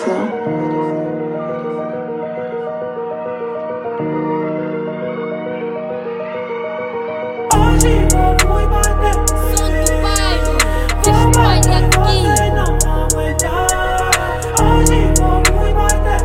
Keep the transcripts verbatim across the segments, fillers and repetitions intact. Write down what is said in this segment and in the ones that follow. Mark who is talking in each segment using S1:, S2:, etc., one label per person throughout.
S1: flow.
S2: Hoje vou fui bater.
S3: Som do bairro, espalha aqui.
S2: Não vou aguentar. Hoje vou fui bater.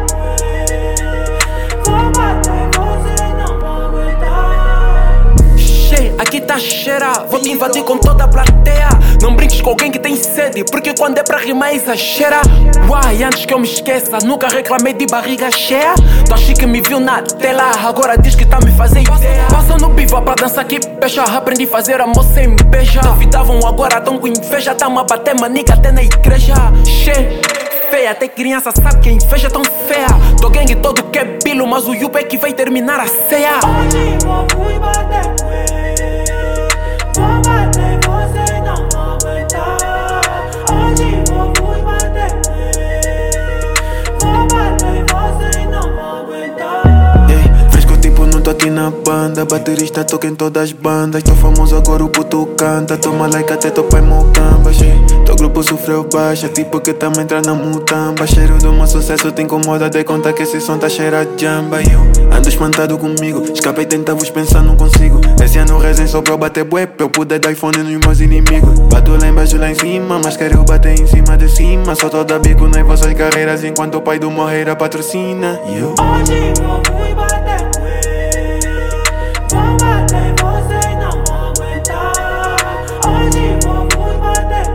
S2: Vou bater, você não vai aguentar.
S4: Che, aqui tá cheira, vou te invadir com toda a plateia. Não brinques com alguém que tem sede, porque quando é pra rimar exagera. Uai, antes que eu me esqueça, nunca reclamei de barriga cheia. Tu achei que me viu na tela, agora diz que tá me fazendo ideia. Passa no biva pra dançar que pecha, aprendi a fazer amor sem beija. Duvidavam, agora tão com inveja, tamo a bater maniga até na igreja. Che, feia, até criança sabe que a inveja é tão feia. Tô gangue todo que é bilo, mas o Yupa é que vai terminar a ceia.
S2: Hoje vou fui bater. Vou bater, você não vai aguentar. Hoje vou fui bater. Vou bater, você não vai aguentar.
S5: Ei, fresco tipo não tô aqui na banda. Baterista toca em todas as bandas. Tô famoso agora o puto canta. Toma like até teu pai mocamba. Teu grupo sofreu baixa, tipo que tamo entrando na mutamba. Cheiro do meu sucesso te incomoda de conta que esse som tá cheira de jamba. E eu ando espantado comigo, escapei tentavos pensar não consigo. Esse ano rezem só pra eu bater bué, pra eu poder dar iPhone nos meus inimigos. Bato lá embaixo lá em cima, mas quero bater em cima de cima. Só tô da bico nas vossas carreiras enquanto o pai do morrer a patrocina. E eu
S2: Hoje vou fui bater. Vou bater, você não vai aguentar. Hoje vou fui bater.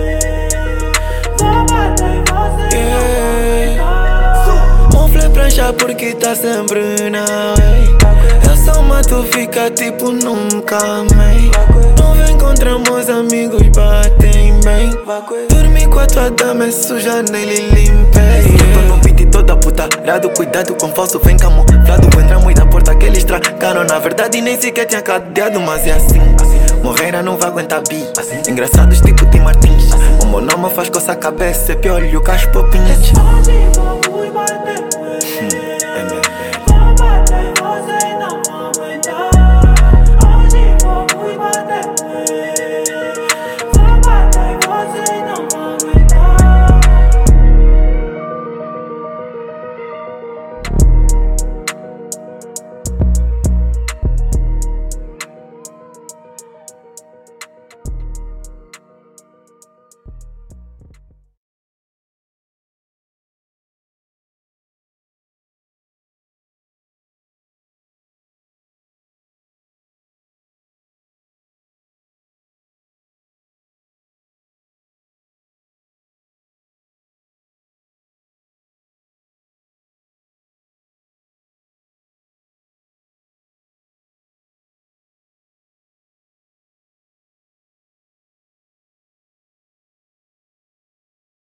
S2: Vou bater, você não vai aguentar.
S5: Monfle prancha porque tá sempre na way. Eu só mato, fica tipo nunca amei. Não vem contra meus amigos, batem bem. Dormi com a tua dama, é suja, nem lhe limpei. Tô no beat toda putarado, cuidado com falso, vem camuflado. Entramos da porta que eles trancaram. Na verdade nem sequer tinha cadeado, mas é assim. Morreira não vai aguentar bi. Engraçados tipo Tim Martins. O meu nome faz coçar a cabeça, é pior e o caspo pinche.
S2: Hoje vou fui bater.